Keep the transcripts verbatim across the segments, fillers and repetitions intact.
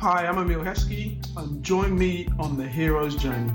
Hi, I'm Emil Heskey, and join me on the hero's journey.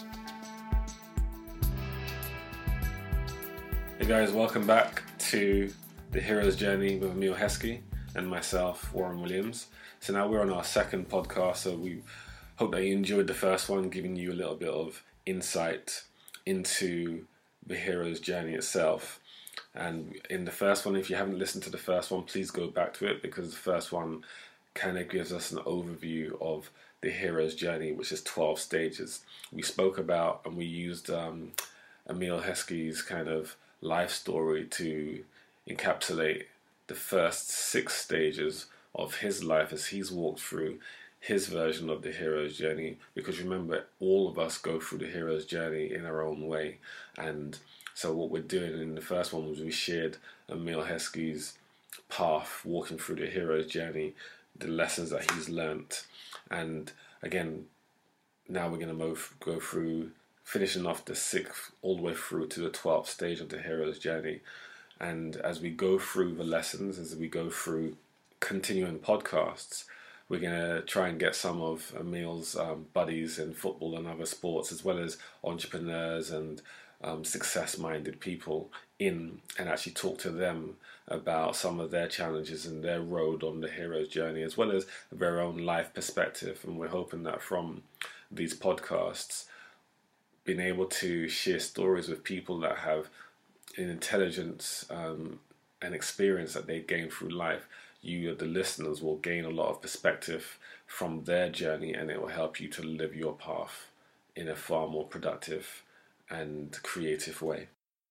Hey guys, welcome back to the hero's journey with Emil Heskey and myself, Warren Williams. So now we're on our second podcast, so we hope that you enjoyed the first one, giving you a little bit of insight into the hero's journey itself. And in the first one, if you haven't listened to the first one, please go back to it, because the first one kind of gives us an overview of the hero's journey, which is twelve stages. We spoke about and we used um, Emil Heskey's kind of life story to encapsulate the first six stages of his life as he's walked through his version of the hero's journey. Because remember, all of us go through the hero's journey in our own way. And so what we're doing in the first one was we shared Emil Heskey's path walking through the hero's journey, the lessons that he's learnt. And again, now we're going to move, go through finishing off the sixth all the way through to the twelfth stage of the hero's journey. And as we go through the lessons, as we go through continuing podcasts, we're going to try and get some of Emil's um, buddies in football and other sports, as well as entrepreneurs and um, success-minded people in, and actually talk to them about some of their challenges and their road on the hero's journey, as well as their own life perspective. And we're hoping that from these podcasts, being able to share stories with people that have an intelligence um, and experience that they gain through life, you, the listeners, will gain a lot of perspective from their journey, and it will help you to live your path in a far more productive and creative way.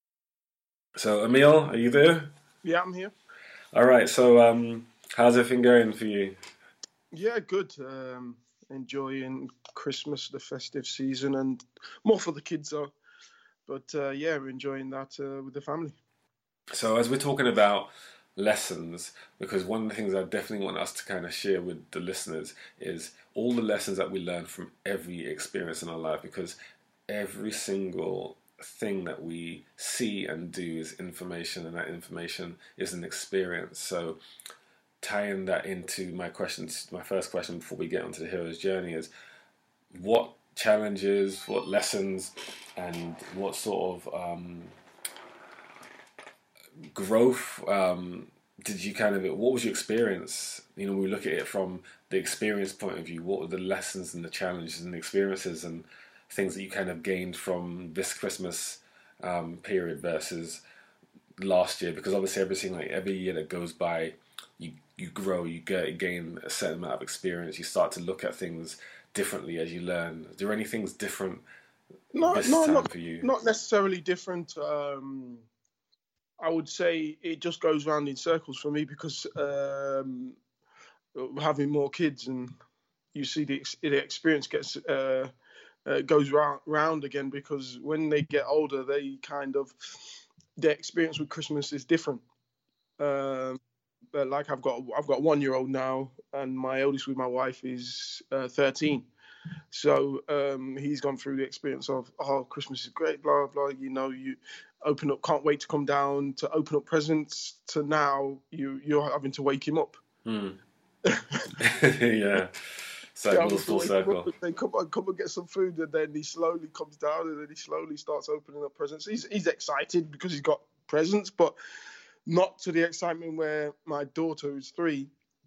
So, Emil, are you there? Yeah, I'm here. All right. So, um, how's everything going for you? Yeah, good. Um, enjoying Christmas, the festive season, and more for the kids though. But uh, yeah, we're enjoying that uh, with the family. So, as we're talking about lessons, because one of the things I definitely want us to kind of share with the listeners is all the lessons that we learn from every experience in our life, because every single thing that we see and do is information, and that information is an experience. So tying that into my questions, my first question before we get onto the hero's journey is, what challenges, what lessons, and what sort of um, growth um, did you kind of, what was your experience? You know, we look at it from the experience point of view. What were the lessons and the challenges and the experiences and things that you kind of gained from this Christmas um, period versus last year? Because obviously everything, like every year that goes by, you you grow, you get gain a certain amount of experience. You start to look at things differently as you learn. Are there any things different No, this no, time not, for you? not necessarily different. Um, I would say it just goes round in circles for me, because um, having more kids, and you see the, the experience gets uh, uh, goes round, round again, because when they get older, they kind of, their experience with Christmas is different. Um, but like I've got I've got a one year old now, and my eldest with my wife is uh, thirteen. So um, he's gone through the experience of, oh, Christmas is great, blah blah. You know, you open up, can't wait to come down to open up presents. To now, you you're having to wake him up. Hmm. Yeah. So it goes full circle. They come on, come and get some food, and then he slowly comes down, and then he slowly starts opening up presents. He's he's excited because he's got presents, but not to the excitement where my daughter, who's three,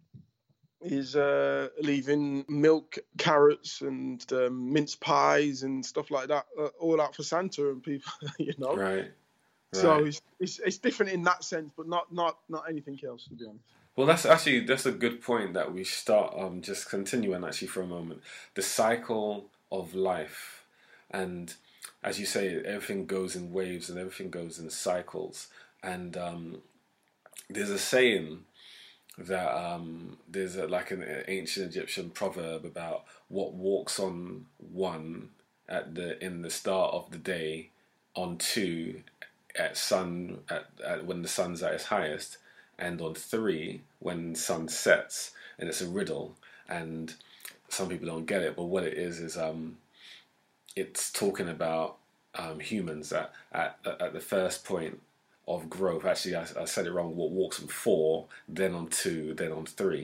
is uh, leaving milk, carrots, and um, mince pies and stuff like that uh, all out for Santa and people, you know. Right. Right. So it's, it's it's different in that sense, but not not not anything else, to be honest. Well, that's actually that's a good point that we start um just continuing actually for a moment. The cycle of life, and as you say, everything goes in waves and everything goes in cycles. And um, there's a saying that um, there's a, like an ancient Egyptian proverb about what walks on one at the in the start of the day, on two at sun at, at when the sun's at its highest, and on three when sun sets. And it's a riddle, and some people don't get it, but what it is is um, it's talking about um, humans at, at at the first point of growth. Actually, I, I said it wrong. What walks on four, then on two, then on three.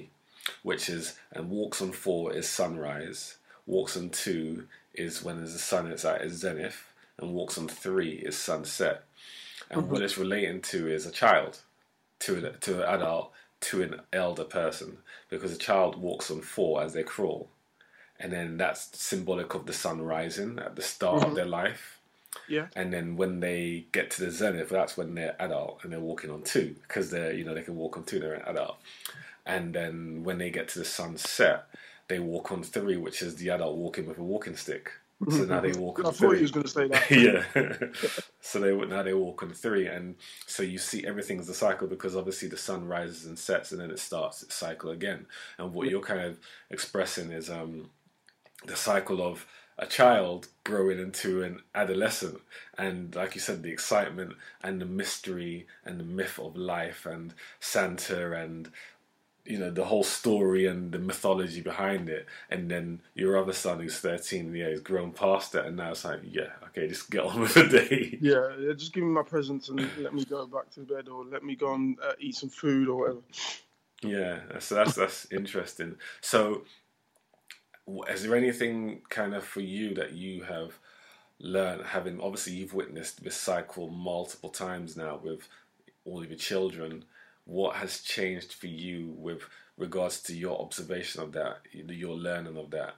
which is, and walks on four is sunrise, walks on two is when the sun is at its zenith, and walks on three is sunset. And Mm-hmm. what it's relating to is a child, to an, to an adult, to an elder person, because a child walks on four as they crawl, and then that's symbolic of the sun rising at the start Mm-hmm. of their life. Yeah. And then when they get to the zenith, that's when they're adult and they're walking on two, because they're, you know, they can walk on two, they're an adult. And then when they get to the sunset, they walk on three, which is the adult walking with a walking stick. So now they walk on I three. thought you was going to say that. Yeah. So they now they walk on three, and so you see everything's the cycle, because obviously the sun rises and sets, and then it starts its cycle again. And what you're kind of expressing is um, the cycle of a child growing into an adolescent, and like you said, the excitement and the mystery and the myth of life and Santa and, you know, the whole story and the mythology behind it. And then your other son, who's thirteen, yeah, he's grown past it, and now it's like, yeah, okay, just get on with the day. Yeah, yeah, just give me my presents and let me go back to bed, or let me go and uh, eat some food or whatever. Yeah, so that's that's interesting. So, is there anything kind of for you that you have learned, having obviously you've witnessed this cycle multiple times now with all of your children? What has changed for you with regards to your observation of that, your learning of that?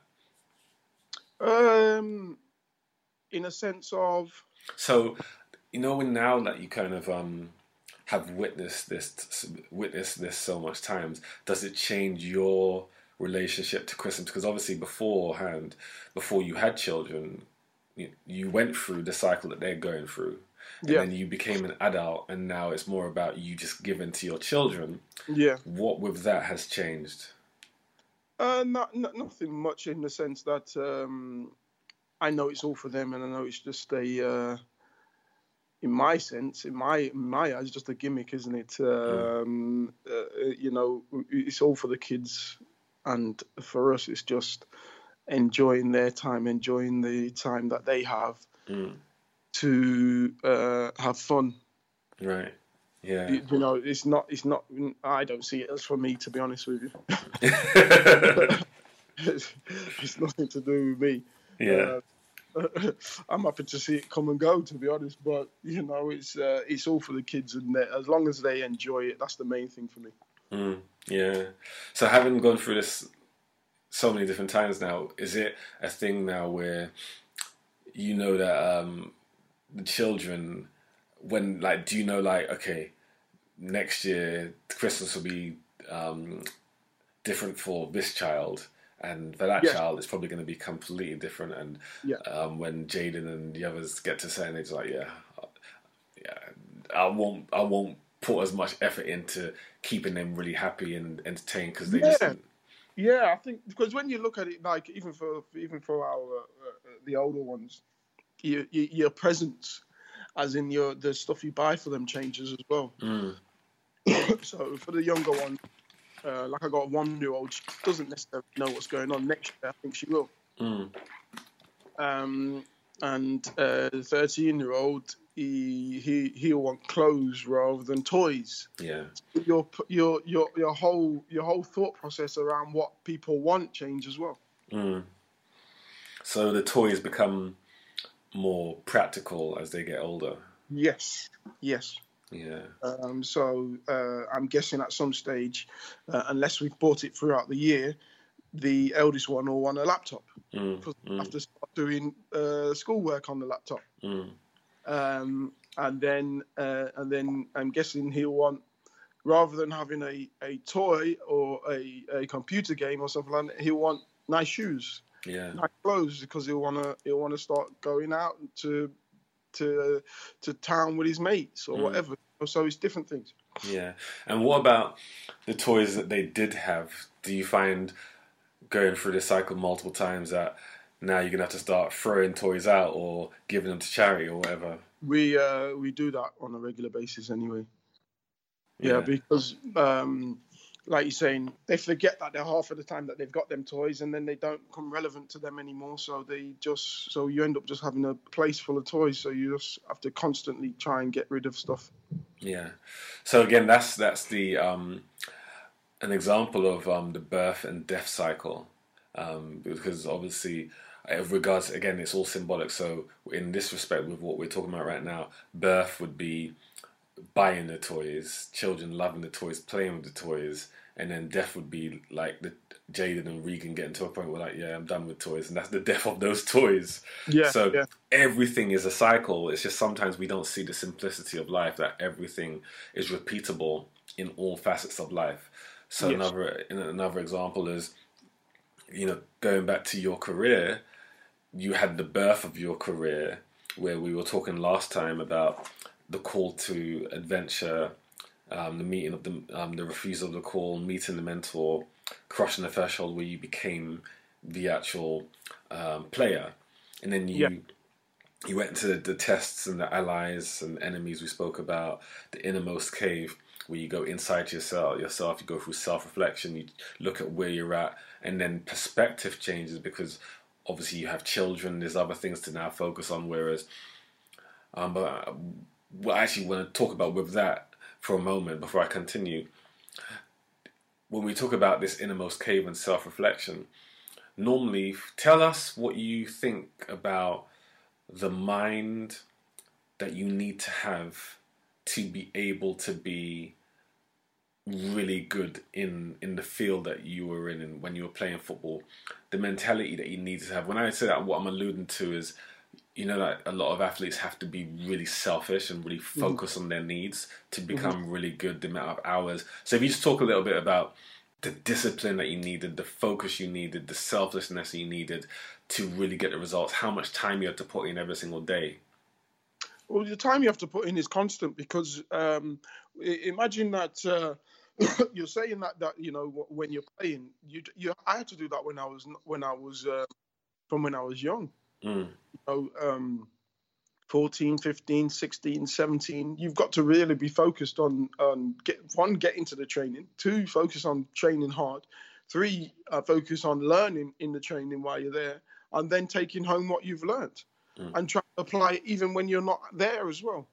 Um, in a sense of, So, you know, when now that you kind of um have witnessed this, witnessed this so much times, does it change your relationship to Christmas? Because obviously beforehand, before you had children, you, you went through the cycle that they're going through. And yeah, then you became an adult, and now it's more about you just giving to your children. yeah. What with that has changed? Uh, not, not nothing much, in the sense that um, I know it's all for them, and I know it's just a, uh, in my sense, in my in my eyes, just a gimmick, isn't it? Um, uh, you know, it's all for the kids, and for us, it's just enjoying their time, enjoying the time that they have Mm. to uh, have fun. Right. Yeah. You, you know, it's not. It's not. I don't see it as for me, to be honest with you. it's, it's nothing to do with me. Yeah. Uh, I'm happy to see it come and go, to be honest. But you know, it's uh, it's all for the kids, and they, as long as they enjoy it, that's the main thing for me. Mm. Yeah. So having gone through this so many different times now, is it a thing now where you know that um, the children, when like, do you know like, okay, next year Christmas will be um, different for this child, and for that Yes. child it's probably going to be completely different. And Yeah. um, when Jaden and the others get to a certain age, like, yeah, yeah, I won't, I won't put as much effort into keeping them really happy and entertained, because they Yeah. just Yeah, I think because when you look at it, like even for even for our uh, the older ones, your, your your presence, as in your the stuff you buy for them, changes as well. mm, So for the younger one, uh, like I got a one-year-old, she doesn't necessarily know what's going on. Next year, I think she will. mm, Um, and uh, the thirteen-year-old, he he he'll want clothes rather than toys. yeah, Your your your your whole your whole thought process around what people want change as well. mm. So the toys become more practical as they get older. Yes, yes. Yeah. Um, so uh, I'm guessing at some stage, uh, unless we've bought it throughout the year, the eldest one will want a laptop, Mm, because they mm, have to start doing uh, schoolwork on the laptop. mm, Um, and then uh, and then I'm guessing he'll want, rather than having a, a toy or a, a computer game or something like that, he'll want nice shoes, yeah. nice clothes, because he'll wanna he'll wanna start going out to to to town with his mates or Mm. whatever. So it's different things. Yeah. And what about the toys that they did have? Do you find going through this cycle multiple times that now you're gonna have to start throwing toys out or giving them to charity or whatever? We uh, we do that on a regular basis anyway. Yeah, Yeah. because um, like you're saying, they forget that they're half of the time that they've got them toys, and then they don't become relevant to them anymore. So they just so you end up just having a place full of toys. So you just have to constantly try and get rid of stuff. Yeah. So again, that's that's the um, an example of um, the birth and death cycle, um, because obviously, with regards, again, it's all symbolic. So in this respect, with what we're talking about right now, birth would be buying the toys, children loving the toys, playing with the toys, and then death would be like the Jaden and Regan getting to a point where like, yeah, I'm done with toys, and that's the death of those toys. Yeah. So yeah. everything is a cycle. It's just sometimes we don't see the simplicity of life, that everything is repeatable in all facets of life. So Yes. another another example is, you know, going back to your career, you had the birth of your career, where we were talking last time about the call to adventure, um, the meeting of the um, the refusal of the call, meeting the mentor, crossing the threshold where you became the actual um, player, and then you. Yeah. You went into the, the tests and the allies and enemies we spoke about, the innermost cave, where you go inside yourself, yourself, you go through self-reflection, you look at where you're at, and then perspective changes because obviously you have children, there's other things to now focus on, whereas, um, but what I actually want to talk about with that for a moment before I continue, when we talk about this innermost cave and self-reflection, normally tell us what you think about the mind that you need to have to be able to be really good in in the field that you were in and when you were playing football, the mentality that you need to have. When I say that, what I'm alluding to is, you know, that a lot of athletes have to be really selfish and really focus mm-hmm. on their needs to become mm-hmm. really good, the amount of hours. So if you just talk a little bit about the discipline that you needed, the focus you needed, the selflessness you needed to really get the results, how much time you had to put in every single day. Well, the time you have to put in is constant because um, imagine that uh, you're saying that that you know when you're playing, you you I had to do that when I was when I was uh, from when I was young. Mm. You know, um, fourteen, fifteen, sixteen, seventeen, you've got to really be focused on, on get, one, get into the training, two, focus on training hard, three, uh, focus on learning in the training while you're there, and then taking home what you've learned mm. and try to apply it even when you're not there as well.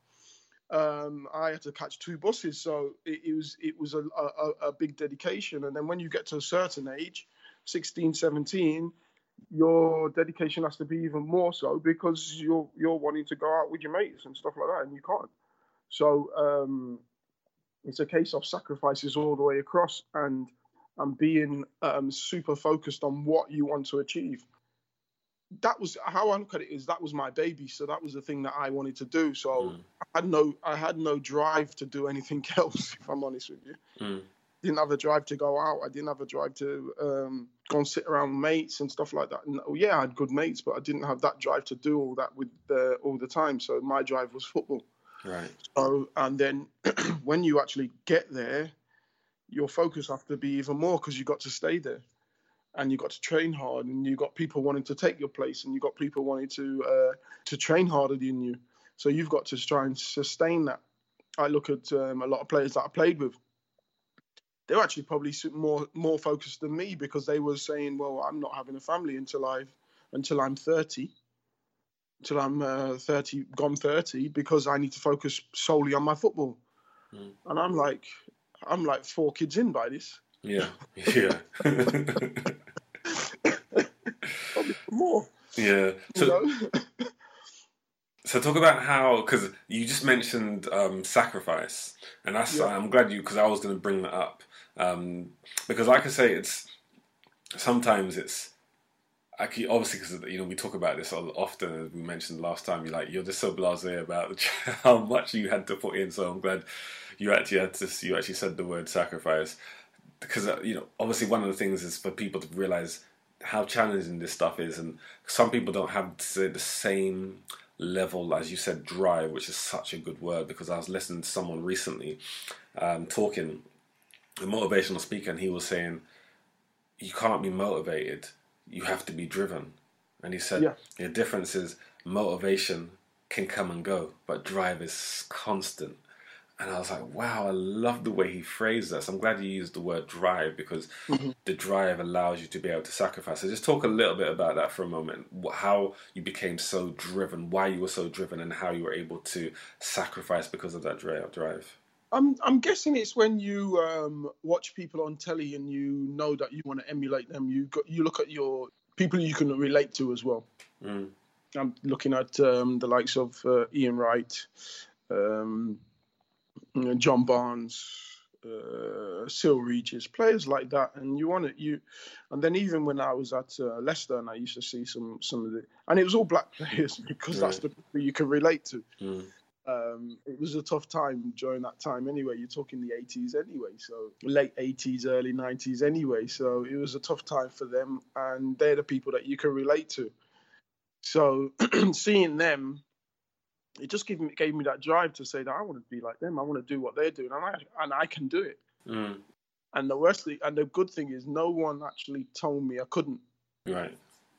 Um, I had to catch two buses, so it, it was it was a, a, a big dedication. And then when you get to a certain age, sixteen, seventeen, your dedication has to be even more so because you're you're wanting to go out with your mates and stuff like that, and you can't. So um, it's a case of sacrifices all the way across, and and being um, super focused on what you want to achieve. That was how I look at it. Is that was my baby, so that was the thing that I wanted to do. So mm. I had no I had no drive to do anything else, if I'm honest with you. Mm. Didn't have a drive to go out. I didn't have a drive to um, go and sit around with mates and stuff like that. And, yeah, I had good mates, but I didn't have that drive to do all that with uh, all the time. So my drive was football. Right. So and then when you actually get there, your focus has to be even more because you got to stay there, and you got to train hard, and you got people wanting to take your place, and you got people wanting to uh, to train harder than you. So you've got to try and sustain that. I look at um, a lot of players that I played with. They were actually probably more more focused than me because they were saying, "Well, I'm not having a family until I've until I'm thirty, until I'm uh, thirty, gone thirty, because I need to focus solely on my football." Mm. And I'm like, I'm like four kids in by this. Yeah, yeah. Probably more. Yeah. So, you know? So talk about how, because you just mentioned um, sacrifice, and that's yeah. I'm glad you, because I was going to bring that up. Um, because like I say, it's sometimes it's I keep, obviously because you know we talk about this often, as we mentioned last time. You're like you're just so blasé about how much you had to put in. So I'm glad you actually had to. You actually said the word sacrifice, because uh, you know obviously one of the things is for people to realize how challenging this stuff is, and some people don't have the same level, as you said, drive, which is such a good word. Because I was listening to someone recently um, talking. A motivational speaker, and he was saying you can't be motivated, you have to be driven. And he said yeah. the difference is motivation can come and go, but drive is constant. And I was like, wow, I love the way he phrased that. So I'm glad you used the word drive, because mm-hmm. the drive allows you to be able to sacrifice. So just talk a little bit about that for a moment, how you became so driven, why you were so driven, and how you were able to sacrifice because of that drive. I'm I'm guessing it's when you um, watch people on telly and you know that you want to emulate them. You got you look at your people you can relate to as well. Mm. I'm looking at um, the likes of uh, Ian Wright, um, John Barnes, uh, Cyril Regis, players like that, and you want it. You, and then even when I was at uh, Leicester, and I used to see some some of the, and it was all black players because Right. that's the people you can relate to. Mm. Um, it was a tough time during that time anyway. You're talking the eighties anyway, so late eighties, early nineties anyway. So it was a tough time for them, and they're the people that you can relate to. So seeing them, it just gave me gave me that drive to say that I want to be like them. I want to do what they're doing, and I and I can do it. Mm. And the worst thing, and the good thing is, no one actually told me I couldn't. Right.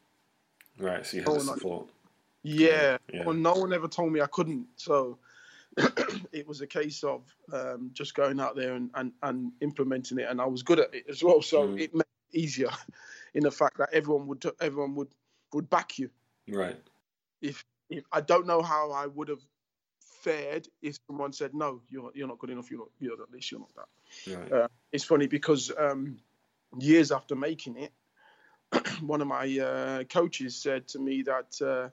Right. So you No had the one, support. yeah, Yeah. well, no one ever told me I couldn't. So it was a case of um, just going out there and, and, and implementing it, and I was good at it as well. So Mm. it made it easier in the fact that everyone would everyone would, would back you. Right. If, if I don't know how I would have fared if someone said no, you're you're not good enough, you're not you're not this, you're not that. Right. Uh, it's funny because um, years after making it, one of my uh, coaches said to me that uh,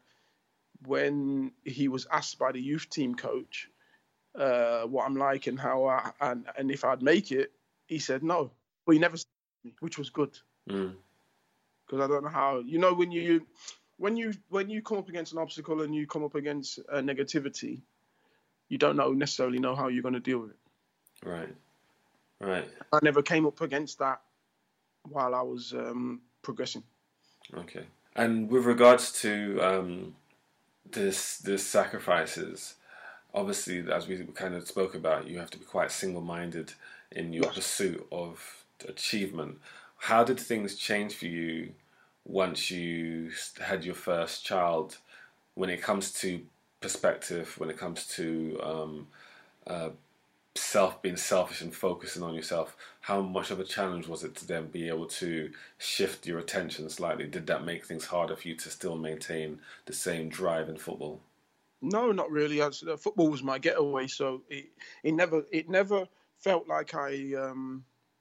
when he was asked by the youth team coach uh, what I'm like and how I, and and if I'd make it, he said no. Well, he never said to me, which was good Mm. because I don't know how. You know, when you when you when you come up against an obstacle and you come up against uh, negativity, you don't know necessarily know how you're going to deal with it. Right. Right. I never came up against that while I was um, progressing. Okay. And with regards to um, this, this sacrifices, obviously, as we kind of spoke about, you have to be quite single-minded in your Yes. pursuit of achievement. How did things change for you once you had your first child? When it comes to perspective, when it comes to um, uh, self being selfish and focusing on yourself, how much of a challenge was it to then be able to shift your attention slightly? Did that make things harder for you to still maintain the same drive in football? No, not really. As uh, football was my getaway, so it it never it never felt like I um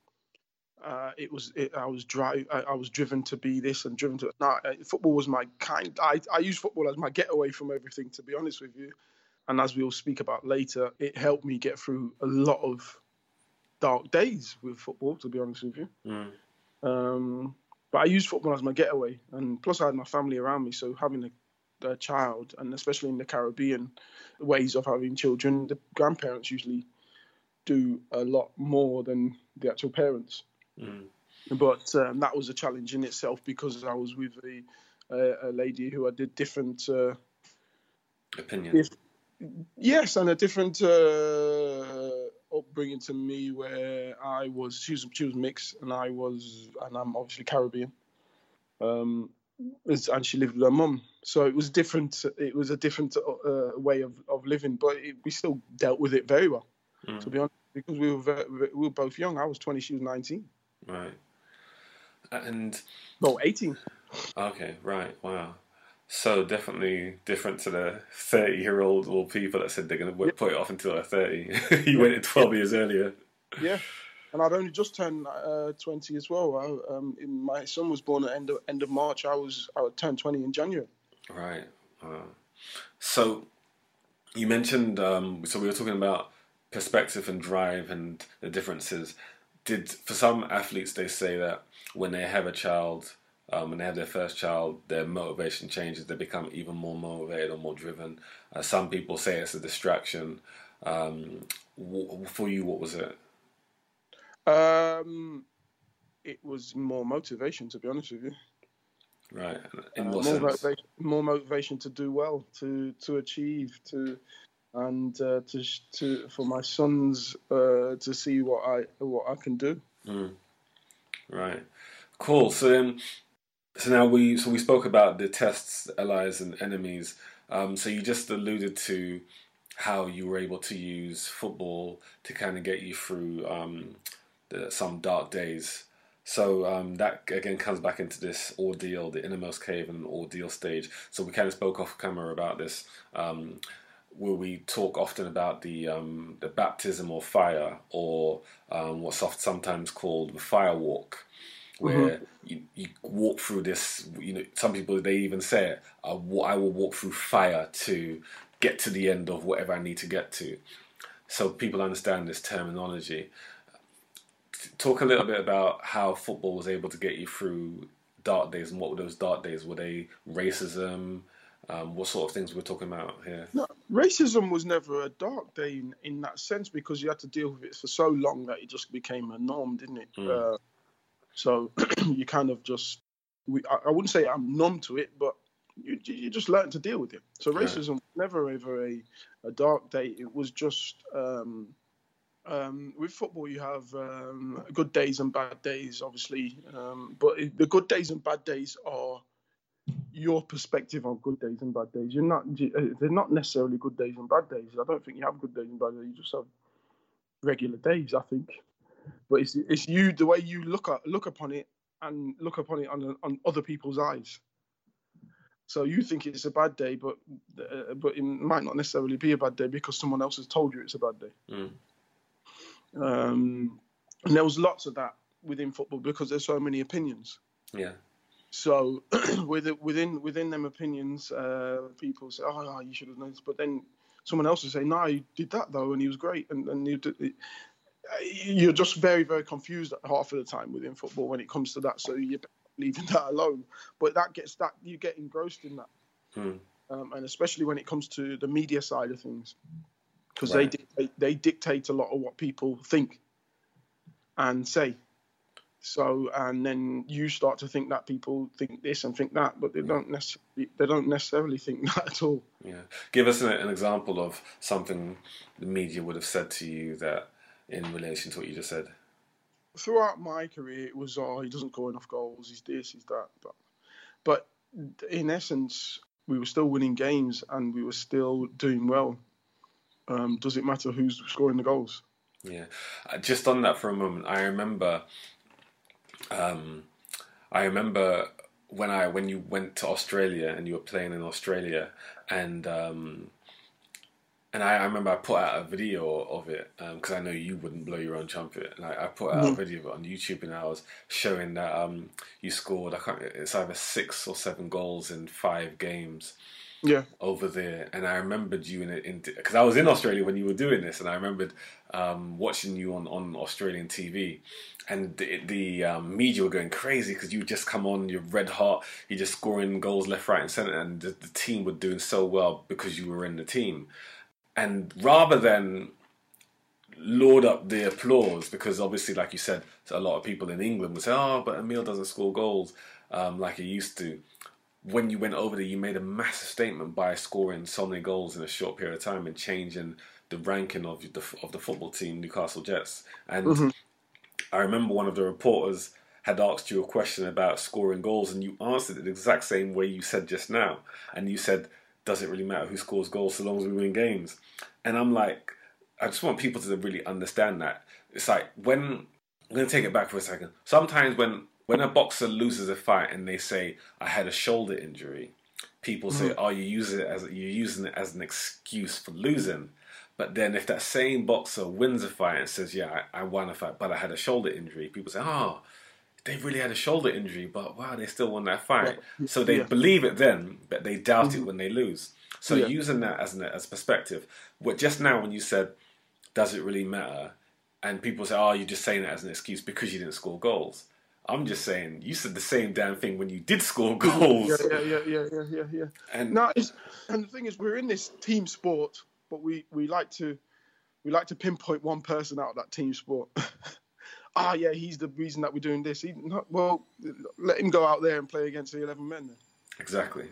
uh it was it, I was drive I, I was driven to be this and driven to no. uh, Football was my kind. I I use football as my getaway from everything. To be honest with you, and as we'll speak about later, it helped me get through a lot of dark days with football. To be honest with you, Mm. um, but I use football as my getaway, and plus I had my family around me, so having a a child, and especially in the Caribbean ways of having children, the grandparents usually do a lot more than the actual parents. Mm. But um, that was a challenge in itself because I was with a, a, a lady who I did different, uh, Opinion. if, yes, and a different uh, upbringing to me, where I was she was she was mixed, and I was, and I'm obviously Caribbean. Um, and she lived with her mum, so it was different. It was a different uh, way of, of living, but it, we still dealt with it very well, Mm. to be honest, because we were very, we were both young. I was twenty, she was nineteen. Right. And No, eighteen. okay, right, wow. So definitely different to the thirty-year-old old people that said they're going to put it off until they're thirty. You waited twelve years earlier. Yeah, and I'd only just turned uh, twenty as well. I, um, my son was born at end of end of March. I was I would turn twenty in January. Right. Wow. So you mentioned, um, so we were talking about perspective and drive and the differences. Did for some athletes they say that when they have a child, um, when they have their first child, their motivation changes. They become even more motivated or more driven. Uh, some people say it's a distraction. Um, w- for you, what was it? Um, it was more motivation, to be honest with you. Right. In Uh, what more sense? motivation, more motivation to do well, to to achieve, to and uh, to to for my sons uh, to see what I what I can do. Mm. Right. Cool. So then, so now we so we spoke about the tests, allies, and enemies. Um, so you just alluded to how you were able to use football to kind of get you through um, the, some dark days. So um, that again comes back into this ordeal, the innermost cave and ordeal stage. So we kind of spoke off camera about this. Um, where we talk often about the um, the baptism or fire, or um, what's oft sometimes called the fire walk, Hmm. where you, you walk through this. You know, some people they even say it. I, wa- I will walk through fire to get to the end of whatever I need to get to. So people understand this terminology. Talk a little bit about how football was able to get you through dark days, and what were those dark days? Were they racism? Um, what sort of things we're talking about here? No, racism was never a dark day in, in that sense, because you had to deal with it for so long that it just became a norm, didn't it? Mm. Uh, so you kind of just, we, I, I wouldn't say I'm numb to it, but you, you just learn to deal with it. So Right. racism was never ever a, a dark day. It was just, um, um, with football, you have um, good days and bad days, obviously. Um, but it, the good days and bad days are your perspective on good days and bad days. You're not, they're not necessarily good days and bad days. I don't think you have good days and bad days. You just have regular days, I think. But it's it's you, the way you look at look upon it, and look upon it on on other people's eyes. So you think it's a bad day, but uh, but it might not necessarily be a bad day because someone else has told you it's a bad day. Mm. Um, and there was lots of that within football because there's so many opinions. Yeah. So within within within them opinions, uh, people say, "Oh, oh, you should have known this," but then someone else will say, "No, he did that though, and he was great." And and you did, you're just very very confused half of the time within football when it comes to that. So you're leaving that alone. But that gets that you get engrossed in that, Mm. um, and especially when it comes to the media side of things, because Right. they dictate, they dictate a lot of what people think and say. So, and then you start to think that people think this and think that, but they don't necessarily they don't necessarily think that at all. Yeah. Give us an, an example of something the media would have said to you that, in relation to what you just said. Throughout my career, it was, oh, he doesn't score enough goals, he's this, he's that. But, but in essence, we were still winning games and we were still doing well. Um, does it matter who's scoring the goals? Yeah. Uh, just on that for a moment, I remember. Um, I remember when I when you went to Australia and you were playing in Australia, and um, and I, I remember I put out a video of it because um, I know you wouldn't blow your own trumpet, and I, I put out mm-hmm. a video of it on YouTube, and I was showing that um, you scored. I can't. It's either six or seven goals in five games. Yeah. Over there, and I remembered you in it because I was in Australia when you were doing this, and I remembered um, watching you on, on Australian T V, and the, the um, media were going crazy because you just come on, you're red hot, you're just scoring goals left, right, and centre, and the, the team were doing so well because you were in the team, and rather than laud up the applause, because obviously, like you said, a lot of people in England would say, "Oh, but Emile doesn't score goals um, like he used to." When you went over there, you made a massive statement by scoring so many goals in a short period of time and changing the ranking of the of the football team, Newcastle Jets. And mm-hmm. I remember one of the reporters had asked you a question about scoring goals, and you answered it the exact same way you said just now. And you said, "Does it really matter who scores goals so long as we win games?" And I'm like, I just want people to really understand that. It's like when I'm going to take it back for a second. Sometimes when When a boxer loses a fight and they say, "I had a shoulder injury," people say, mm-hmm. "Oh, you use it as you're using it as an excuse for losing." But then if that same boxer wins a fight and says, "Yeah, I, I won a fight, but I had a shoulder injury," people say, "Oh, they really had a shoulder injury, but wow, they still won that fight." Yeah. So they yeah. believe it then, but they doubt mm-hmm. it when they lose. So yeah. using that as an as perspective, what just now when you said, "Does it really matter?" and people say, "Oh, you're just saying that as an excuse because you didn't score goals." I'm just saying, you said the same damn thing when you did score goals. Yeah, yeah, yeah, yeah, yeah, yeah. yeah. And no, it's, and the thing is, we're in this team sport, but we, we like to we like to pinpoint one person out of that team sport. Ah, yeah, he's the reason that we're doing this. He, not, well, let him go out there and play against the eleven men then. Exactly.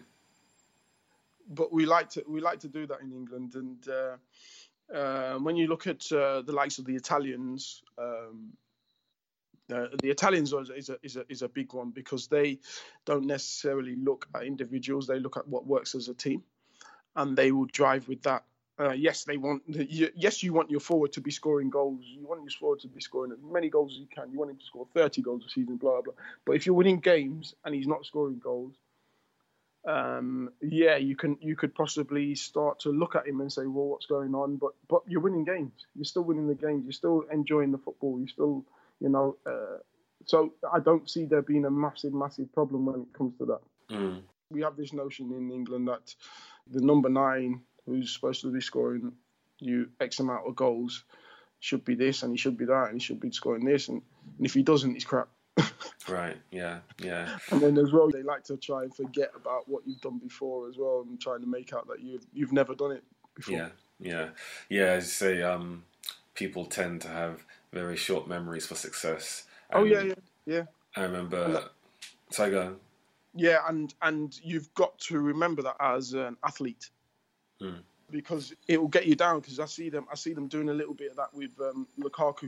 But we like to we like to do that in England, and uh, uh, when you look at uh, the likes of the Italians. Um, Uh, the Italians is a, is a is a big one because they don't necessarily look at individuals; they look at what works as a team, and they will drive with that. Uh, yes, they want. Yes, you want your forward to be scoring goals. You want your forward to be scoring as many goals as you can. You want him to score thirty goals a season, blah blah. But if you're winning games and he's not scoring goals, um, yeah, you can you could possibly start to look at him and say, well, what's going on? But but you're winning games. You're still winning the games. You're still enjoying the football. You still, you know. Uh, so I don't see there being a massive, massive problem when it comes to that. Mm. We have this notion in England that the number nine, who's supposed to be scoring you X amount of goals, should be this and he should be that and he should be scoring this, and, and if he doesn't, he's crap. Right, yeah, yeah. And then as well, they like to try and forget about what you've done before as well, and trying to make out that you've you've never done it before. Yeah, yeah, yeah. As you say, um, people tend to have very short memories for success. Oh yeah, yeah, yeah. I remember. So I go. Yeah, and and you've got to remember that as an athlete, Hmm. because it will get you down. Because I see them, I see them doing a little bit of that with um, Lukaku.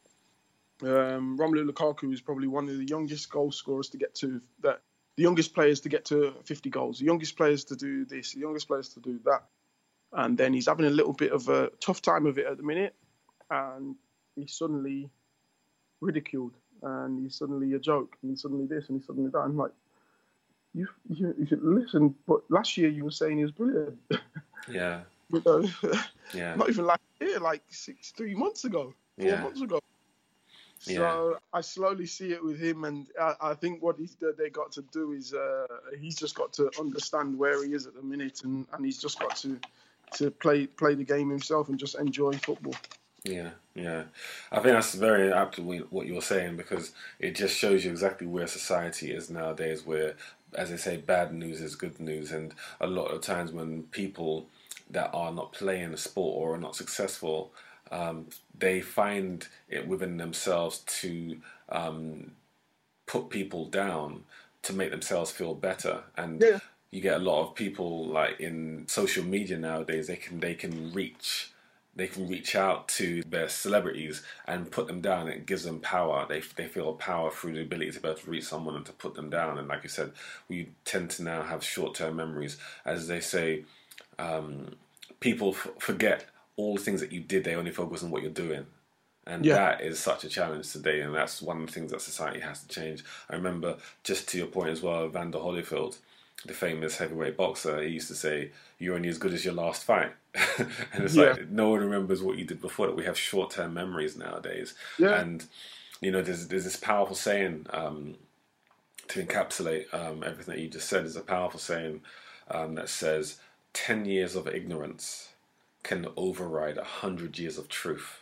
Um, Romelu Lukaku is probably one of the youngest goal scorers to get to that. The youngest players to get to fifty goals. The youngest players to do this. The youngest players to do that. And then he's having a little bit of a tough time of it at the minute, and he's suddenly ridiculed, and he's suddenly a joke, and he's suddenly this, and he's suddenly that. I'm like, you, you, you should listen. But last year you were saying he was brilliant. Yeah. You know, Yeah. not even last year, like six, three months ago, four Yeah. months ago. So Yeah. I slowly see it with him, and I, I think what he's, they got to do is uh, he's just got to understand where he is at the minute, and, and he's just got to to play play the game himself and just enjoy football. Yeah, yeah. I think that's very apt to what you're saying, because it just shows you exactly where society is nowadays, where, as they say, bad news is good news. And a lot of times when people that are not playing a sport or are not successful, um, they find it within themselves to um, put people down to make themselves feel better. And Yeah. you get a lot of people, like in social media nowadays, they can they can reach they can reach out to their celebrities and put them down. It gives them power. They they feel power through the ability to be able to reach someone and to put them down. And like you said, we tend to now have short-term memories. As they say, um, people f- forget all the things that you did. They only focus on what you're doing. And Yeah. that is such a challenge today, and that's one of the things that society has to change. I remember, just to your point as well, Evander Holyfield, the famous heavyweight boxer, he used to say, "You're only as good as your last fight." And it's Yeah. like, no one remembers what you did before. That we have short-term memories nowadays. Yeah. And, you know, there's there's this powerful saying, um, to encapsulate um, everything that you just said, is a powerful saying um, that says, ten years of ignorance can override one hundred years of truth.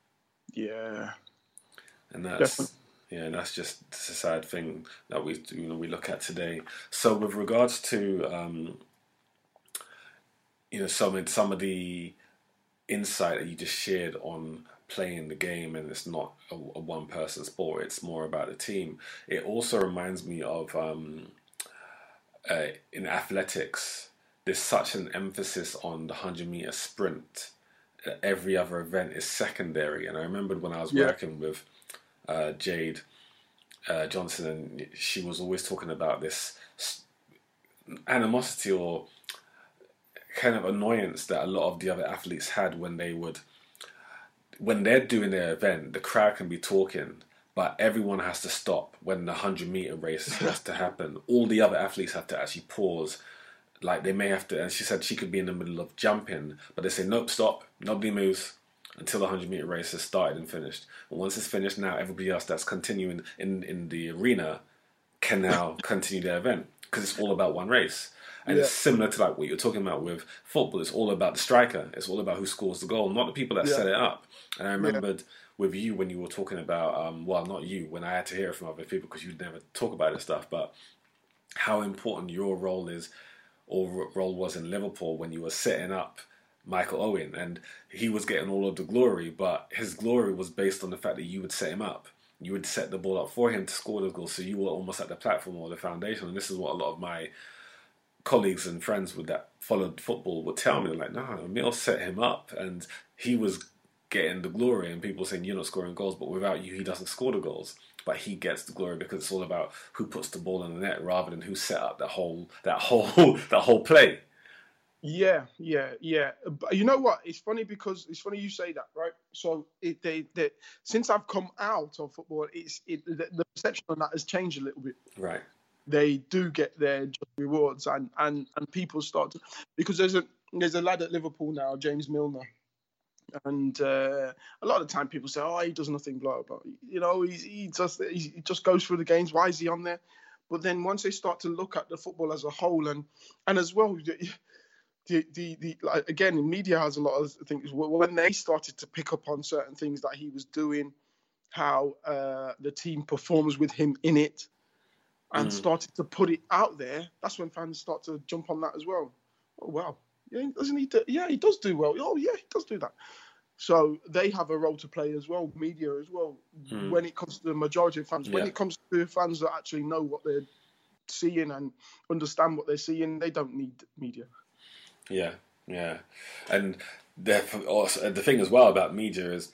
Yeah. And that's Definitely. yeah, and that's just a sad thing that we you know we look at today. So with regards to um, you know some of, some of the insight that you just shared on playing the game, and it's not a, a one person sport; it's more about the team. It also reminds me of um, uh, in athletics, there's such an emphasis on the hundred meter sprint. Every other event is secondary, and I remembered when I was Yeah. working with uh, Jade uh, Johnson, and she was always talking about this s- animosity or kind of annoyance that a lot of the other athletes had when they would, when they're doing their event, the crowd can be talking, but everyone has to stop when the hundred meter race has to happen. All the other athletes have to actually pause. Like they may have to, and she said she could be in the middle of jumping, but they say, nope, stop, nobody moves until the hundred meter race has started and finished. And once it's finished, now everybody else that's continuing in, in the arena can now continue their event, because it's all about one race. And Yeah. it's similar to like what you're talking about with football. It's all about the striker. It's all about who scores the goal, not the people that Yeah. set it up. And I remembered with you when you were talking about, um, well, not you, when I had to hear it from other people because you'd never talk about this stuff, but how important your role is, or role was in Liverpool when you were setting up Michael Owen, and he was getting all of the glory, but his glory was based on the fact that you would set him up. You would set the ball up for him to score the goal, so you were almost at the platform or the foundation. And this is what a lot of my colleagues and friends with that followed football would tell me, like, no, Emil set him up, and he was getting the glory, and people saying you're not scoring goals, but without you, he doesn't score the goals. But he gets the glory because it's all about who puts the ball in the net rather than who set up that whole that whole that whole play. Yeah, yeah, yeah. But you know what? It's funny because it's funny you say that, right? So it, they, they, since I've come out of football, it's it, the, the perception on that has changed a little bit. Right. they do get their just rewards, and, and, and people start to, because there's a there's a lad at Liverpool now, James Milner, and uh, a lot of the time people say, oh, he does nothing, blah blah. You know, he he just he just goes through the games. Why is he on there? But then once they start to look at the football as a whole, and and as well, the the, the like, again, media has a lot of things. When they started to pick up on certain things that he was doing, how uh, the team performs with him in it, and mm. started to put it out there, that's when fans start to jump on that as well. Oh wow, yeah, doesn't he? Do, yeah, he does do well. Oh yeah, he does do that. So they have a role to play as well, media as well, mm. when it comes to the majority of fans. Yeah. When it comes to fans that actually know what they're seeing and understand what they're seeing, they don't need media. Yeah, yeah. And the, also, the thing as well about media is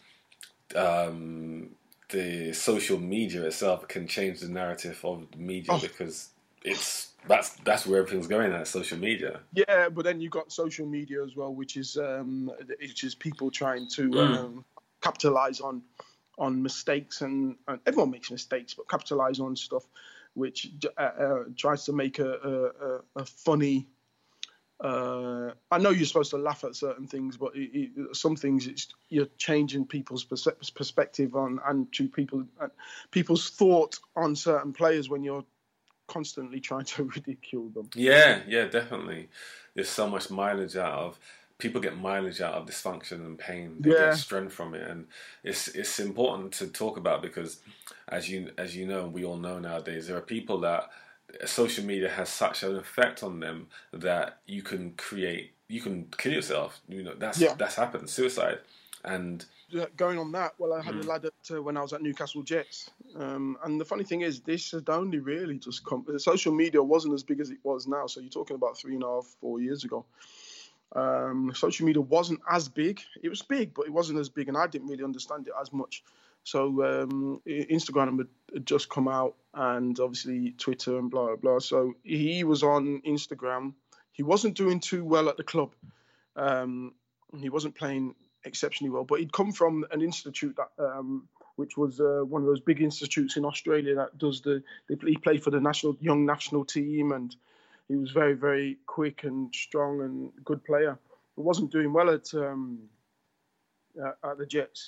um, the social media itself can change the narrative of the media oh. because it's that's that's where everything's going at, social media. Yeah, but then you've got social media as well, which is um, which is people trying to mm. um, capitalize on on mistakes, and, and everyone makes mistakes, but capitalize on stuff which uh, uh, tries to make a a, a funny. Uh, I know you're supposed to laugh at certain things, but it, it, some things it's, you're changing people's pers- perspective on and to people uh, people's thought on certain players when you're constantly trying to ridicule them. Yeah, yeah, definitely. There's so much mileage out of people get mileage out of dysfunction and pain. They yeah. get strength from it, and it's it's important to talk about because, as you as you know, and we all know nowadays, there are people that social media has such an effect on them that you can create, you can kill yourself. You know, that's yeah. that's happened, suicide, and. Going on that, well, I had mm. a lad at, uh, when I was at Newcastle Jets, um, and the funny thing is, this had only really just come. Social media wasn't as big as it was now, so you're talking about three and a half, four years ago. Um, social media wasn't as big. It was big, but it wasn't as big, and I didn't really understand it as much. So um, Instagram had just come out, and obviously Twitter and blah, blah, blah. So he was on Instagram. He wasn't doing too well at the club. Um, he wasn't playing exceptionally well, but he'd come from an institute that, um, which was uh, one of those big institutes in Australia that does the. They, he played for the national young national team, and he was very, very quick and strong and good player. He wasn't doing well at um, uh, at the Jets,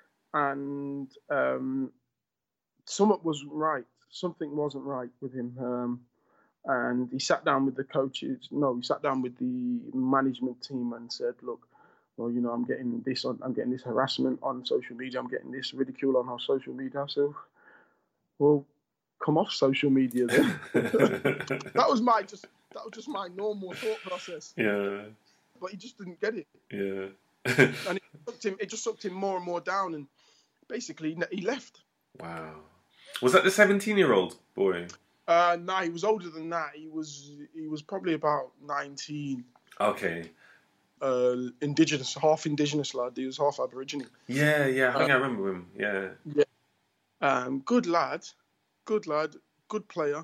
and um, something was right. Something wasn't right with him, um, and he sat down with the coaches. No, he sat down with the management team and said, "Look. Well, you know, I'm getting this on, I'm getting this harassment on social media. I'm getting this ridicule on our social media. So, well, come off social media then." that was my just that was just my normal thought process. Yeah. But he just didn't get it. Yeah. and it sucked him. It just sucked him more and more down, and basically he left. Wow. Was that the seventeen-year-old boy? Uh, no, he was older than that. He was he was probably about nineteen. Okay. Uh, indigenous, half indigenous lad. He was half Aboriginal. Yeah, yeah, I think um, I remember him. Yeah, yeah. Um, good lad, good lad, good player.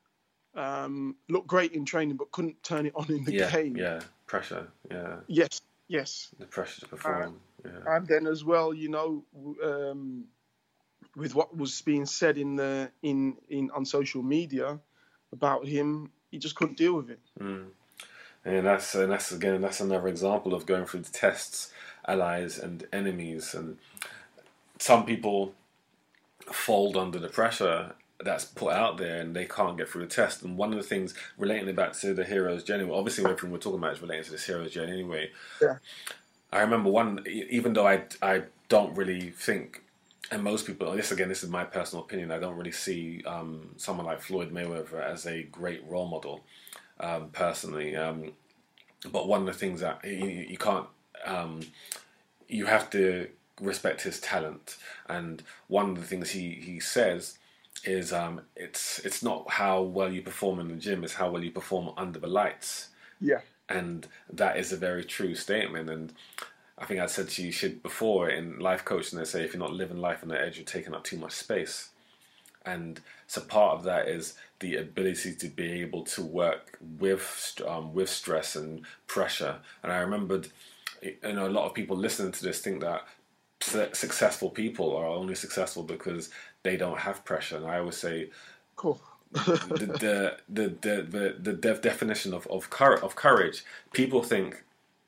Um, looked great in training, but couldn't turn it on in the yeah, game. Yeah, pressure. Yeah. Yes, yes. The pressure to perform. Uh, yeah. And then as well, you know, um, with what was being said in the in in on social media about him, he just couldn't deal with it. Mm. And that's and that's again that's another example of going through the tests, allies and enemies, and some people fold under the pressure that's put out there, and they can't get through the test. And one of the things relating it back to the hero's journey, well, obviously everything we're talking about is relating to this hero's journey anyway. Yeah. I remember one, even though I I don't really think, and most people, this again, this is my personal opinion, I don't really see um, someone like Floyd Mayweather as a great role model. Um, personally, um, but one of the things that you, you can't, um, you have to respect his talent, and one of the things he, he says is um, it's it's not how well you perform in the gym, it's how well you perform under the lights. Yeah, and that is a very true statement. And I think I said to you shit before in life coaching, they say if you're not living life on the edge, you're taking up too much space. And so part of that is the ability to be able to work with um, with stress and pressure. And I remembered, you know, a lot of people listening to this think that successful people are only successful because they don't have pressure. And I always say, cool. the, the, the, the, the def- definition of, of, cour- of courage. People think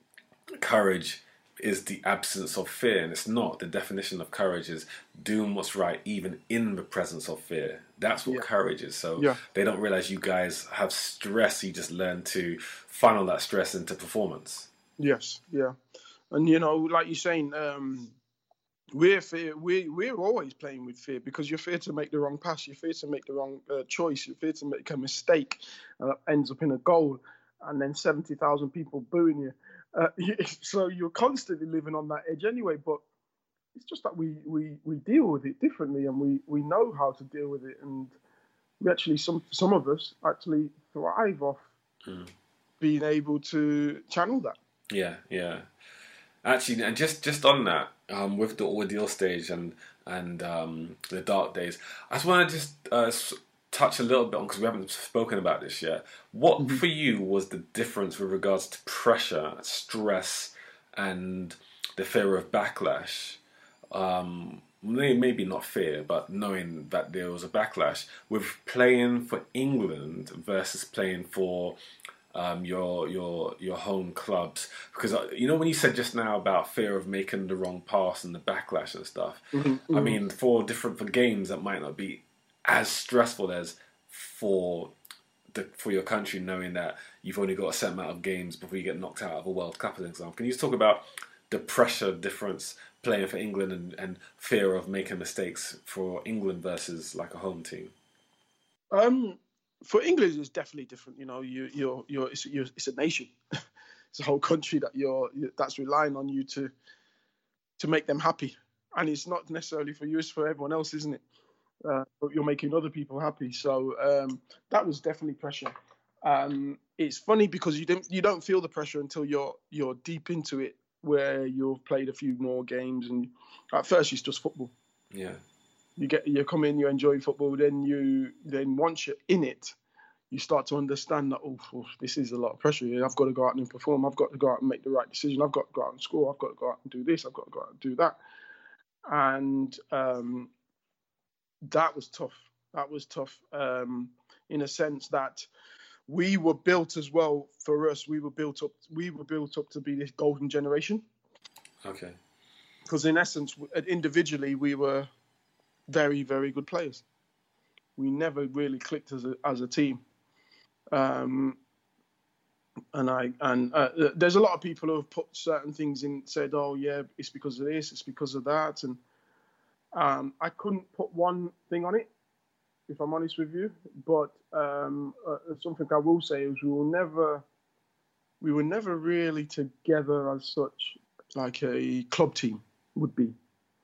courage is the absence of fear, and it's not. The definition of courage is doing what's right even in the presence of fear. That's what yeah. courage is. So yeah. they don't realize you guys have stress. You just learn to funnel that stress into performance. Yes, yeah. And, you know, like you're saying, um, we're fear, we, we're always playing with fear, because you're fear to make the wrong pass. You're fear to make the wrong uh, choice. You're fear to make a mistake and that ends up in a goal, and then seventy thousand people booing you. Uh, so you're constantly living on that edge anyway, but it's just that we, we, we deal with it differently, and we, we know how to deal with it. And we actually, some some of us actually thrive off mm. being able to channel that. Yeah, yeah. Actually, and just, just on that, um, with the ordeal stage and and um, the dark days, I just want to just uh, touch a little bit on, because we haven't spoken about this yet. What mm-hmm. for you was the difference with regards to pressure, stress, and the fear of backlash? Um, maybe not fear, but knowing that there was a backlash with playing for England versus playing for um, your your your home clubs. Because uh, you know, when you said just now about fear of making the wrong pass and the backlash and stuff, mm-hmm. I mean, for different for games that might not be as stressful as for the for your country, knowing that you've only got a set amount of games before you get knocked out of a World Cup, as an example. Can you just talk about the pressure difference playing for England and, and fear of making mistakes for England versus like a home team? Um, for England, it's definitely different. You know, you you're you're it's, you're, it's a nation. It's a whole country that you're that's relying on you to to make them happy, and it's not necessarily for you; it's for everyone else, isn't it? Uh, but you're making other people happy, so um, that was definitely pressure. Um, it's funny because you don't you don't feel the pressure until you're you're deep into it, where you've played a few more games, and at first it's just football. Yeah. You get you come in, you enjoy football, then you then once you're in it, you start to understand that oh, oh this is a lot of pressure here. I've got to go out and perform. I've got to go out and make the right decision. I've got to go out and score. I've got to go out and do this. I've got to go out and do that. And um, that was tough. That was tough um, in a sense that we were built as well. For us, we were built up. We were built up to be this golden generation. Okay. Because in essence, individually, we were very, very good players. We never really clicked as a as a team. Um, and I and uh, there's a lot of people who have put certain things in, said, "Oh yeah, it's because of this, it's because of that," and um, I couldn't put one thing on it, if I'm honest with you. But um, uh, something I will say is we will never, we were never really together as such, like a club team would be.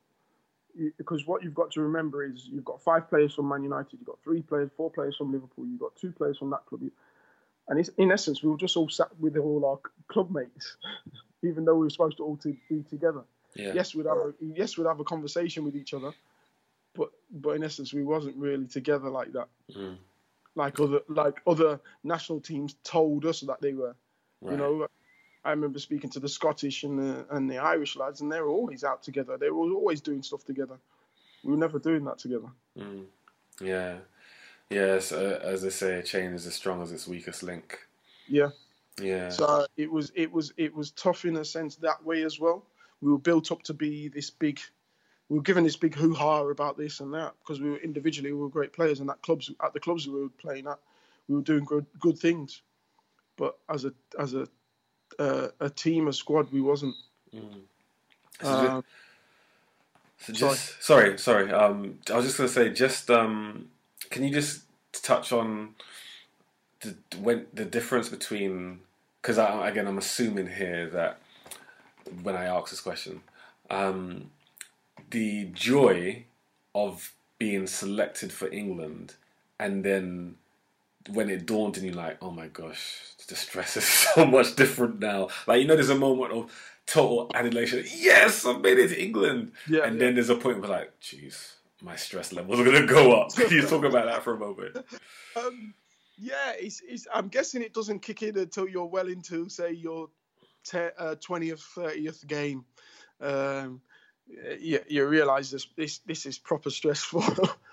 Because what you've got to remember is you've got five players from Man United, you've got three players, four players from Liverpool, you've got two players from that club. And it's, in essence, we were just all sat with all our club mates, even though we were supposed to all to be together. Yeah. Yes, we'd have a, yes, we'd have a conversation with each other, but but in essence, we wasn't really together like that. Mm. Like other like other national teams told us that they were. Right. You know, I remember speaking to the Scottish and the and the Irish lads, and they were always out together. They were always doing stuff together. We were never doing that together. Mm. Yeah. Yes, uh, as they say, a chain is as strong as its weakest link. Yeah. Yeah. So it was it was it was tough in a sense that way as well. We were built up to be this big. We were given this big hoo-ha about this and that because we were individually we were great players, and at clubs at the clubs we were playing at, we were doing good good things. But as a as a uh, a team, a squad, we wasn't. Mm. So, um, just, so just sorry, sorry. Um, I was just going to say, just um, can you just touch on the when the difference between, because again I'm assuming here that when I ask this question, um, the joy of being selected for England, and then when it dawned on you, like, oh my gosh, the stress is so much different now. Like, you know, there's a moment of total adulation. Yes, I've made it to England. Yeah, and yeah. then there's a point where, like, geez, my stress levels are going to go up. Can you talk about that for a moment? Um, yeah, it's, it's, I'm guessing it doesn't kick in until you're well into, say, your te- uh, twentieth, thirtieth game. Um, you, you realise this, this this is proper stressful.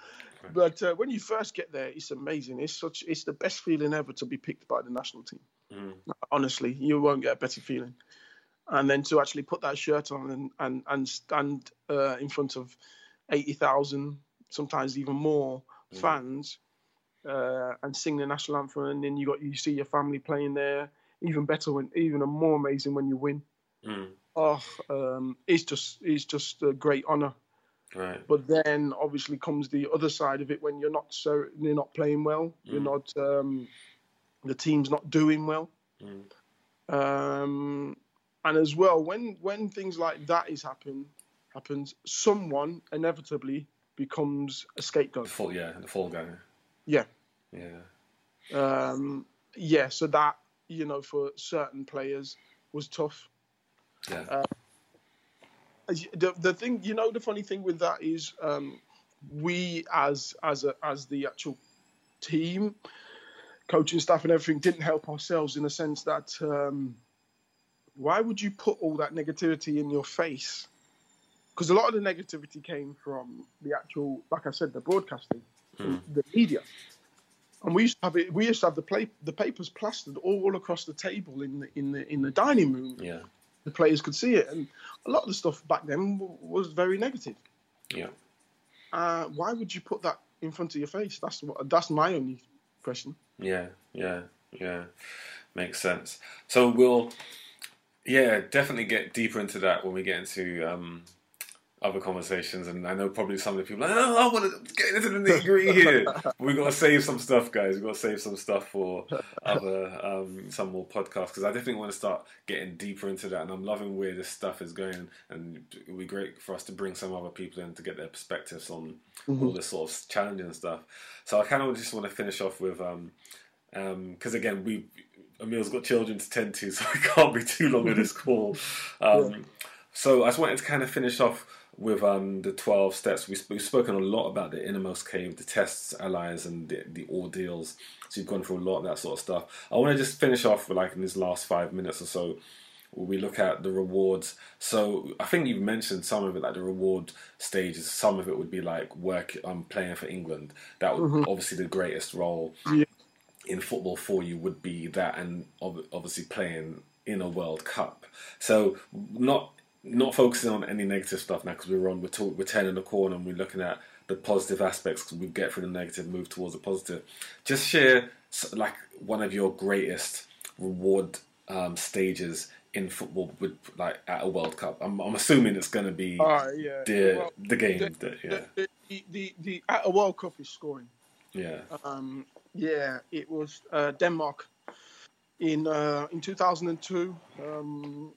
But uh, when you first get there, it's amazing. It's such it's the best feeling ever to be picked by the national team. Mm. Honestly, you won't get a better feeling. And then to actually put that shirt on and and, and stand uh, in front of eighty thousand, sometimes even more mm. fans, uh, and sing the national anthem, and then you got you see your family playing there. Even better when, even more amazing when you win. Mm. Oh, um, it's just it's just a great honour. Right. But then obviously comes the other side of it when you're not so you're not playing well. Mm. You're not um, the team's not doing well. Mm. Um, and as well, when when things like that is happen happens, someone inevitably becomes a scapegoat. The full, yeah, the fall guy. Yeah. Yeah. Um, yeah. So that, you know, for certain players was tough. Yeah. Uh, the the thing, you know, the funny thing with that is, um, we as as a as the actual team, coaching staff and everything didn't help ourselves in the sense that um, why would you put all that negativity in your face? Because a lot of the negativity came from the actual, like I said, the broadcasting, mm. the media. And we used to have it. We used to have the play, the papers plastered all across the table in the in the in the dining room. Yeah, the players could see it, and a lot of the stuff back then was very negative. Yeah. Uh, why would you put that in front of your face? That's what. That's my only question. Yeah, yeah, yeah. Makes sense. So we'll, yeah, definitely get deeper into that when we get into um, other conversations, and I know probably some of the people are like, oh, I want to get into the nitty-gritty here. We've got to save some stuff, guys. We've got to save some stuff for other, um, some more podcasts, because I definitely want to start getting deeper into that, and I'm loving where this stuff is going, and it would be great for us to bring some other people in to get their perspectives on mm-hmm. all this sort of challenging stuff. So I kind of just want to finish off with, um, because um, again, we Emil's got children to tend to, so it can't be too long of this call. Um, yeah. So I just wanted to kind of finish off with um, the twelve steps. We, we've spoken a lot about the innermost cave, the tests, allies, and the, the ordeals. So you've gone through a lot of that sort of stuff. I want to just finish off with, like, in these last five minutes or so, where we look at the rewards. So I think you've mentioned some of it, like the reward stages. Some of it would be like work, um, playing for England. That would mm-hmm. obviously the greatest role yeah. in football for you would be that, and obviously playing in a World Cup. So not not focusing on any negative stuff now, because we're on, we're, talk, we're turning the corner and we're looking at the positive aspects, because we get through the negative, move towards the positive. Just share like one of your greatest reward um, stages in football, with like at a World Cup. I'm, I'm assuming it's going to be uh, yeah. the well, the game. The, that, yeah. the, the, the, the at a World Cup is scoring. Yeah. Um, yeah, it was uh, Denmark in uh, in two thousand two. Um,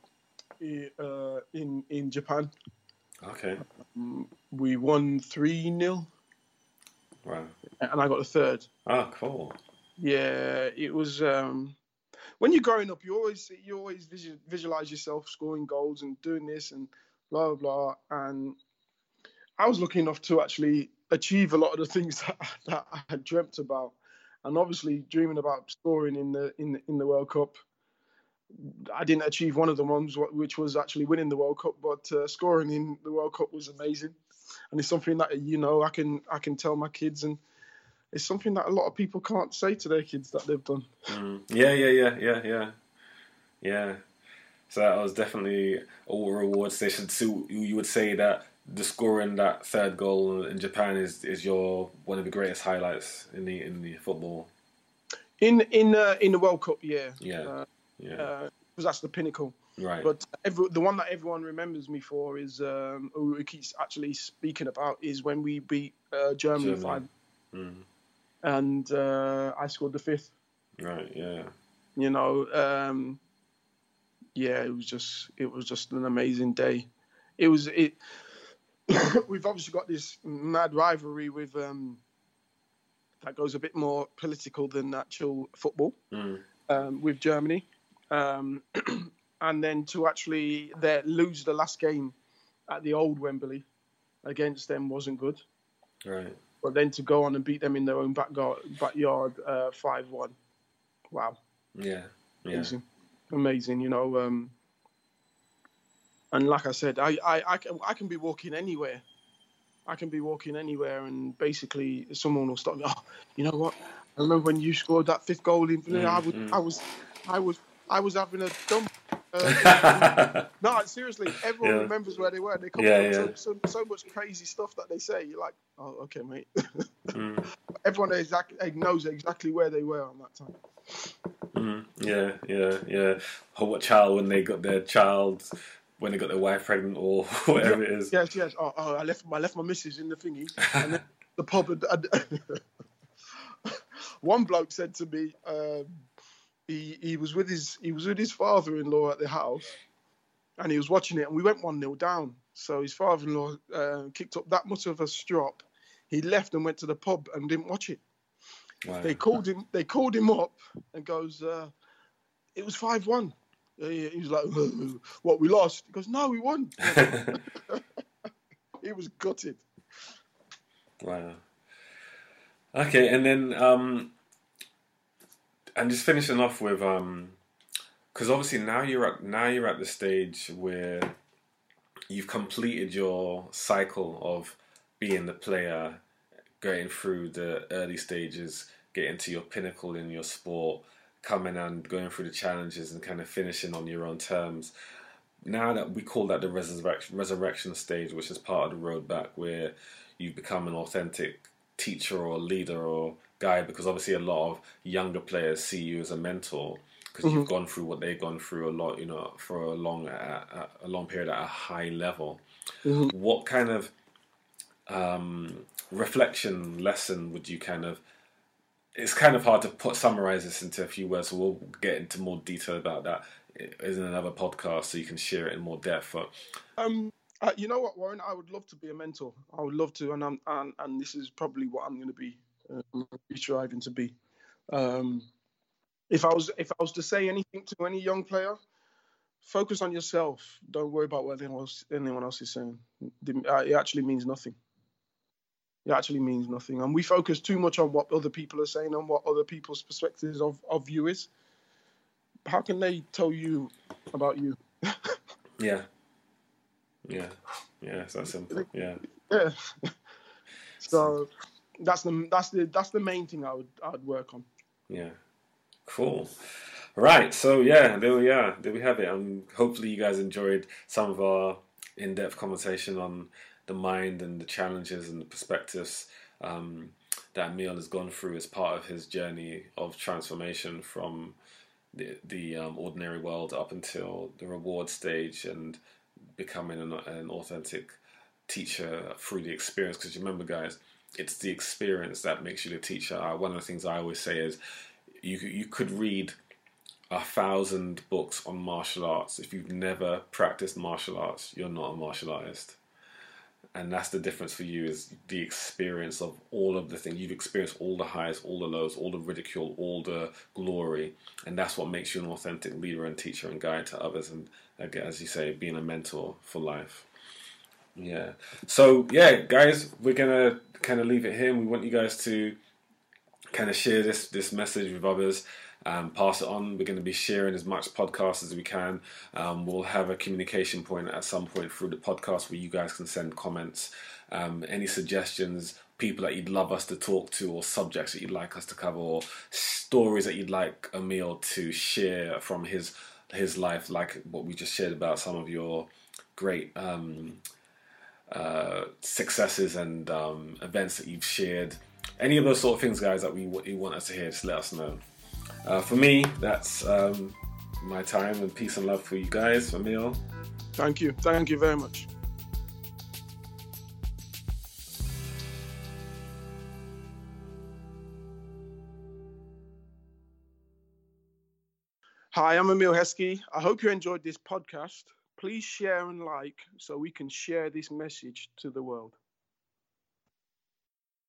Uh, in in Japan. Okay. Um, we won three nil. Wow. And I got the third. Oh, cool. Yeah, it was. Um, when you're growing up, you always you always visual, visualize yourself scoring goals and doing this and blah blah blah. And I was lucky enough to actually achieve a lot of the things that, that I had dreamt about, and obviously dreaming about scoring in the in the, in the World Cup. I didn't achieve one of the ones, which was actually winning the World Cup, but uh, scoring in the World Cup was amazing, and it's something that, you know, I can I can tell my kids, and it's something that a lot of people can't say to their kids that they've done. Mm. Yeah, yeah, yeah, yeah, yeah, yeah. So that was definitely a reward station. So you would say that the scoring that third goal in Japan is is your one of the greatest highlights in the in the football. In in uh, in the World Cup, yeah, yeah. Uh, Yeah, because uh, that's the pinnacle. Right. But every, the one that everyone remembers me for is, um, who we keep actually speaking about, is when we beat uh, Germany, Germany five, mm. and uh, I scored the fifth. Right. Yeah. You know, um, yeah, it was just it was just an amazing day. It was it. We've obviously got this mad rivalry with um, that goes a bit more political than actual football mm. um, with Germany. Um, and then to actually there lose the last game at the old Wembley against them wasn't good. Right. But then to go on and beat them in their own backyard, backyard uh, five one. Wow. Yeah. yeah. Amazing. Amazing, you know. Um, and like I said, I, I, I, can, I can be walking anywhere. I can be walking anywhere and basically someone will stop me. Oh, you know what? I remember when you scored that fifth goal in. Mm, I was, mm. I was, I was, I was having a dump. Uh, no, seriously, everyone Yeah. remembers where they were. They come Yeah, up with yeah. so, so, so much crazy stuff that they say. You're like, oh, okay, mate. Mm, Everyone exactly knows exactly where they were on that time. mm. Yeah, yeah, yeah. Or what child when they got their child, when they got their wife pregnant, or whatever Yeah, it is. Yes, yes. Oh, oh, I left, I left my missus in the thingy, and then the pub. Had, had one bloke said to me, um, he he was with his he was with his father-in-law at the house, and he was watching it, and we went one nil down. So his father-in-law uh, kicked up that much of a strop. He left and went to the pub and didn't watch it. Wow. They called him. They called him up and goes, uh, "It was five one." He, he was like, "What, we lost?" He goes, "No, we won." He was gutted. Wow. Okay, and then um, and just finishing off with um, because obviously now you're at now you're at the stage where you've completed your cycle of being the player, going through the early stages, getting to your pinnacle in your sport, coming and going through the challenges and kind of finishing on your own terms. Now that we call that the resurrection resurrection stage, which is part of the road back, where you become an authentic teacher or leader or guide, because obviously a lot of younger players see you as a mentor because mm-hmm. you've gone through what they've gone through a lot, you know, for a long a, a long period at a high level. Mm-hmm. What kind of um, reflection lesson would you kind of? It's kind of hard to put summarize this into a few words, so we'll get into more detail about that in another podcast, so you can share it in more depth. But um, uh, you know what, Warren? I would love to be a mentor. I would love to, and I'm, and, and this is probably what I'm going to be, uh, I'm gonna be striving to be. Um, if I was, if I was to say anything to any young player, focus on yourself. Don't worry about what anyone else, anyone else is saying. It actually means nothing. It actually means nothing, and we focus too much on what other people are saying and what other people's perspectives of, of you is. How can they tell you about you? yeah, yeah, yeah. It's that simple. Yeah, yeah. So that's the that's the that's the main thing I would I'd work on. Yeah, cool. Right. So yeah, there we are. There we have it. And hopefully you guys enjoyed some of our in-depth conversation on the mind and the challenges and the perspectives um, that Emile has gone through as part of his journey of transformation from the, the um, ordinary world up until the reward stage and becoming an, an authentic teacher through the experience. Because remember, guys, it's the experience that makes you the teacher. Uh, one of the things I always say is you you could read a thousand books on martial arts. If you've never practiced martial arts, you're not a martial artist. And that's the difference for you, is the experience of all of the things. You've experienced all the highs, all the lows, all the ridicule, all the glory. And that's what makes you an authentic leader and teacher and guide to others. And again, as you say, being a mentor for life. Yeah. So, yeah, guys, we're going to kind of leave it here. We want you guys to kind of share this, this message with others. Um, pass it on. We're going to be sharing as much podcast as we can. Um, we'll have a communication point at some point through the podcast where you guys can send comments, um, any suggestions, people that you'd love us to talk to, or subjects that you'd like us to cover, or stories that you'd like Emile to share from his his life, like what we just shared about some of your great um, uh, successes and um, events that you've shared. Any of those sort of things, guys, that we you want us to hear, just let us know. Uh, for me, that's um, my time, and peace and love for you guys, Emile. Thank you. Thank you very much. Hi, I'm Emile Heskey. I hope you enjoyed this podcast. Please share and like so we can share this message to the world.